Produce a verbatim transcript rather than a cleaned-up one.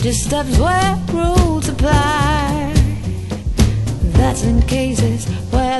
just stops where rules apply. That's in cases where